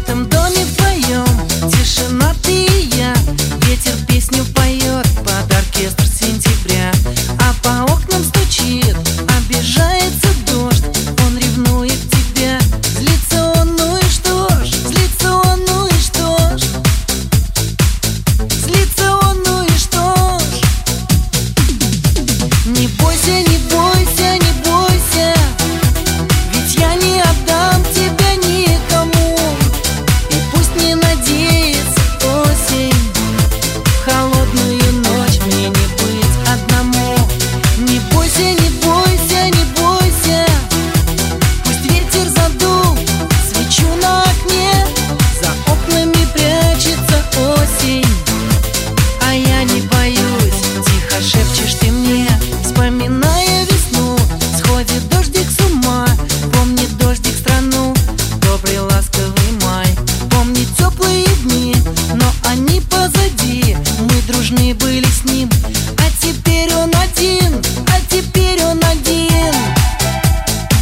этом доме вдвоем, тишина, ты и я. Ветер песню поет под оркестр сентября, а по окнам стучит, обижается дождь. Он ревнует тебя, злится он, ну и что ж, злится он, ну и что ж, злится он, ну и что ж. Не бойся, не бойся, не бойся, ведь я не отдам тебя никому. И пусть не надеется осень, в холодную ночь мне не быть одному. Не бойся, не бойся, не бойся, пусть ветер задул свечу на окне, за окнами прячется осень, а я не боюсь. Тихо шепчешь ты мне, вспоминая весну, сходит дождик с ума. Помнит дождик страну, добрый ласковый май. Помнит теплые дни, но они позади. Мы дружны были с ним, а теперь он один, а теперь он один,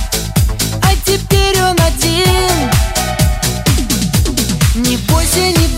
а теперь он один. Не бойся, не